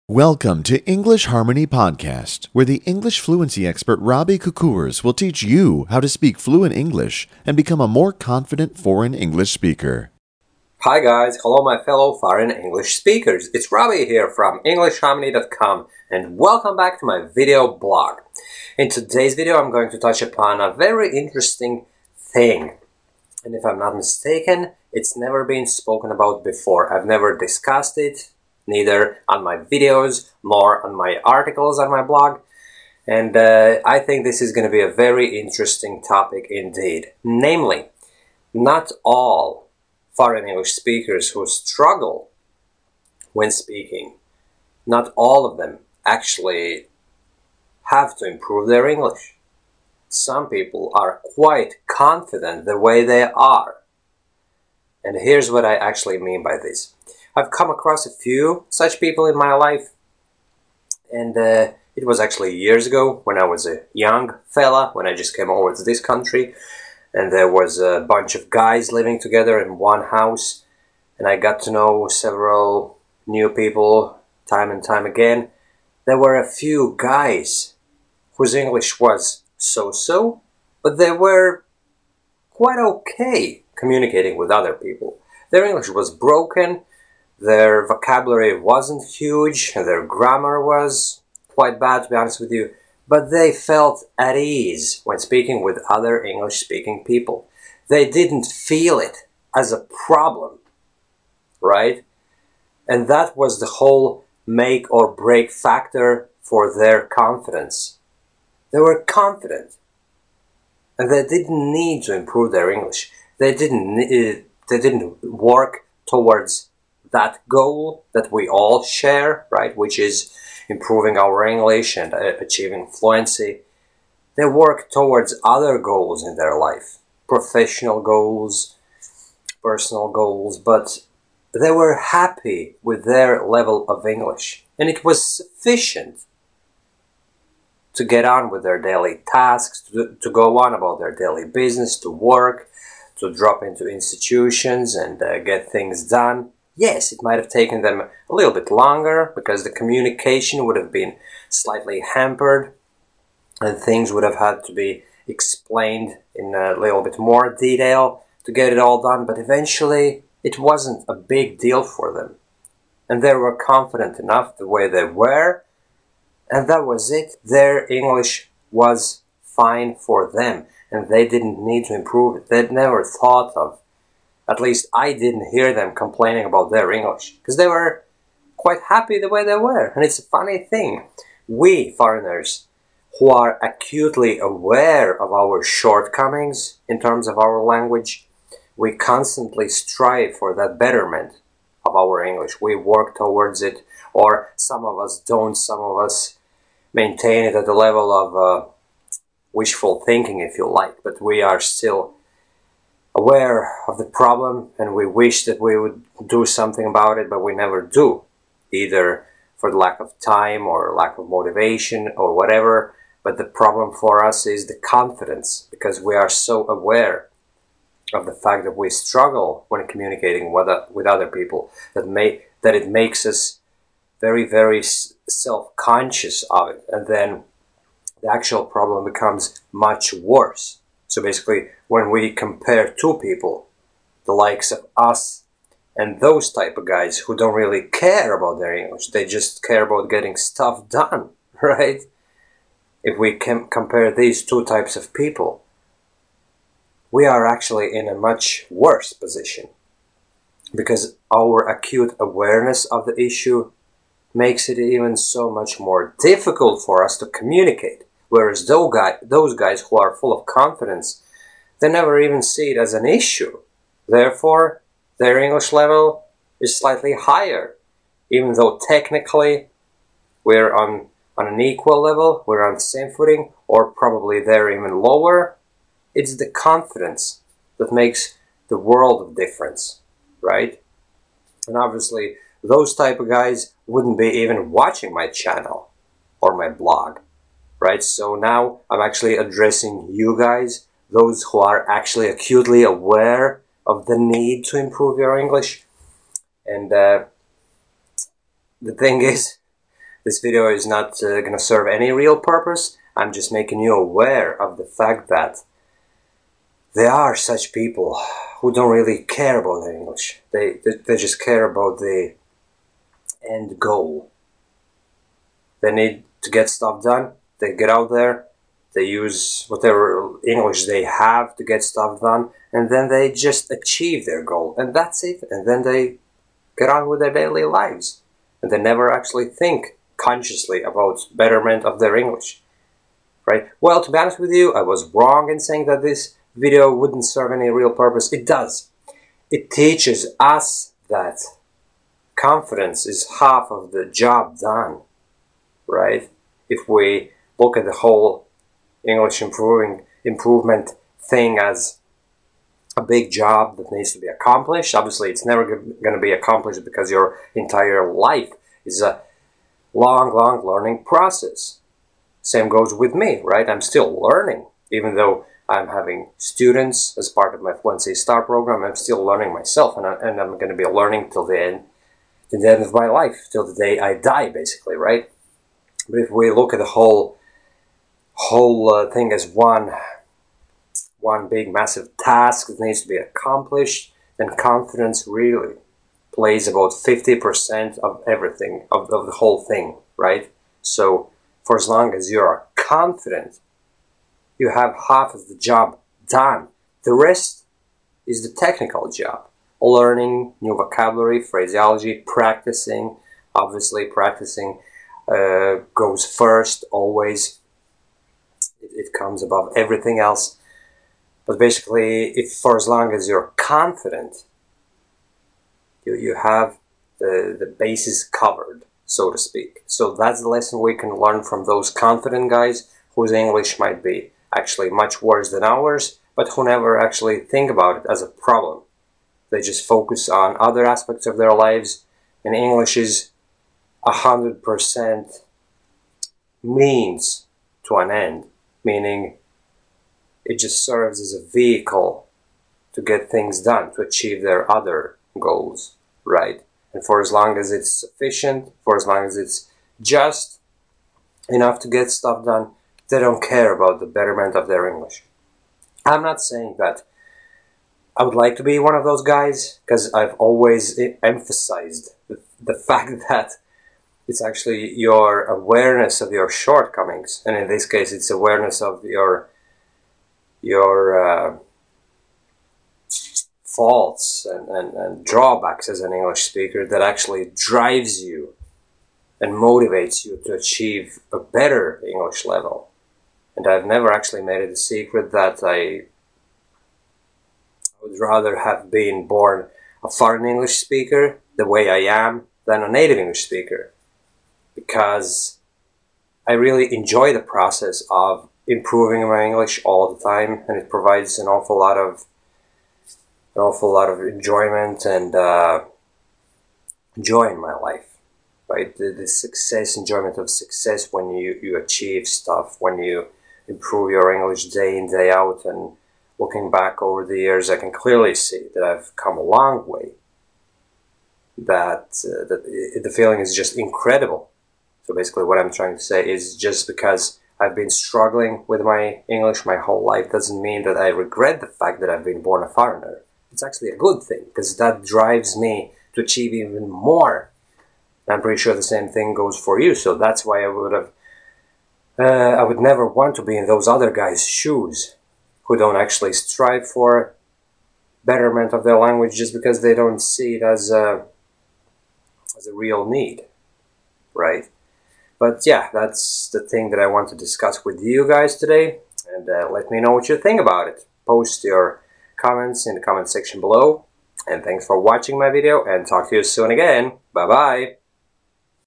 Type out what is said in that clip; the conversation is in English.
Welcome to English Harmony Podcast, where the English fluency expert Robbie Kukurs will teach you how to speak fluent English and become a more confident foreign English speaker. Hi guys, hello my fellow foreign English speakers. It's Robbie here from EnglishHarmony.com and welcome back to my video blog. In today's video I'm going to touch upon a very interesting thing. And if I'm not mistaken, it's never been spoken about before. I've never discussed it, neither on my videos nor on my articles on my blog. And I think this is going to be a very interesting topic indeed. Namely, not all foreign English speakers who struggle when speaking, not all of them actually have to improve their English. Some people are quite confident the way they are. And here's what I actually mean by this. I've come across a few such people in my life, and it was actually years ago when I was a young fella, when I just came over to this country, and there was a bunch of guys living together in one house, and I got to know several new people time and time again. There were a few guys whose English was so-so, but they were quite okay communicating with other people. Their English was broken, their vocabulary wasn't huge, their grammar was quite bad, to be honest with you, but they felt at ease when speaking with other English-speaking people. They didn't feel it as a problem, right? And that was the whole make or break factor for their confidence. They were confident, and they didn't need to improve their English. They didn't work towards that goal that we all share, right, which is improving our English and achieving fluency. They work towards other goals in their life, professional goals, personal goals, but they were happy with their level of English, and it was sufficient to get on with their daily tasks, to go on about their daily business, to work, to drop into institutions and get things done. Yes, it might have taken them a little bit longer because the communication would have been slightly hampered and things would have had to be explained in a little bit more detail to get it all done, but eventually it wasn't a big deal for them. And they were confident enough the way they were, and that was it. Their English was fine for them, and they didn't need to improve it. They'd never thought of, at least I didn't hear them complaining about their English, because they were quite happy the way they were. And it's a funny thing. We foreigners who are acutely aware of our shortcomings in terms of our language, we constantly strive for that betterment of our English. We work towards it, or some of us don't, some of us maintain it at the level of wishful thinking, if you like, but we are still aware of the problem and we wish that we would do something about it, but we never do, either for the lack of time or lack of motivation or whatever. But the problem for us is the confidence, because we are so aware of the fact that we struggle when communicating with other people, that it makes us very, very self-conscious of it, and then the actual problem becomes much worse. So basically, when we compare two people, the likes of us and those type of guys who don't really care about their English, they just care about getting stuff done, right? If we can compare these two types of people, we are actually in a much worse position, because our acute awareness of the issue makes it even so much more difficult for us to communicate. Whereas those guys who are full of confidence, they never even see it as an issue. Therefore, their English level is slightly higher. Even though technically we're on an equal level, we're on the same footing, or probably they're even lower, it's the confidence that makes the world of difference, right? And obviously, those type of guys wouldn't be even watching my channel or my blog, right? So now I'm actually addressing you guys, those who are actually acutely aware of the need to improve your English. And the thing is, This video is not going to serve any real purpose. I'm just making you aware of the fact that there are such people who don't really care about their English. They just care about the end goal. They need to get stuff done. They get out there. They use whatever English they have to get stuff done. And then they just achieve their goal. And that's it. And then they get on with their daily lives. And they never actually think consciously about betterment of their English. Right? Well, to be honest with you, I was wrong in saying that this video wouldn't serve any real purpose. It does. It teaches us that confidence is half of the job done. Right? If we look at the whole English improvement thing as a big job that needs to be accomplished, obviously it's never going to be accomplished because your entire life is a long learning process. Same goes with me, right? I'm still learning. Even though I'm having students as part of my Fluency Star program, I'm still learning myself, and I'm going to be learning till the end of my life, till the day I die, basically, right? But if we look at the whole thing as one big massive task that needs to be accomplished, then confidence really plays about 50% of everything, of the whole thing, right? So for as long as you're confident, you have half of the job done. The rest is the technical job. Learning new vocabulary, phraseology, practicing. Obviously practicing goes first, always. It comes above everything else. But basically, if for as long as you're confident, you have the bases covered, so to speak. So that's the lesson we can learn from those confident guys whose English might be actually much worse than ours, but who never actually think about it as a problem. They just focus on other aspects of their lives, and English is 100% means to an end, meaning it just serves as a vehicle to get things done, to achieve their other goals, right? And for as long as it's sufficient, for as long as it's just enough to get stuff done, they don't care about the betterment of their English. I'm not saying that I would like to be one of those guys, because I've always emphasized the fact that it's actually your awareness of your shortcomings, and in this case it's awareness of your faults and drawbacks as an English speaker that actually drives you and motivates you to achieve a better English level. And I've never actually made it a secret that I would rather have been born a foreign English speaker the way I am than a native English speaker, because I really enjoy the process of improving my English all the time, and it provides an awful lot of enjoyment and joy in my life, right? The success, enjoyment of success when you achieve stuff, when you improve your English day in, day out. And looking back over the years, I can clearly see that I've come a long way, that the feeling is just incredible. So basically what I'm trying to say is, just because I've been struggling with my English my whole life doesn't mean that I regret the fact that I've been born a foreigner. It's actually a good thing, because that drives me to achieve even more. And I'm pretty sure the same thing goes for you. So that's why I would never want to be in those other guys' shoes who don't actually strive for betterment of their language just because they don't see it as a real need, right? But yeah, that's the thing that I want to discuss with you guys today, and let me know what you think about it. Post your comments in the comment section below, and thanks for watching my video, and talk to you soon again. Bye bye.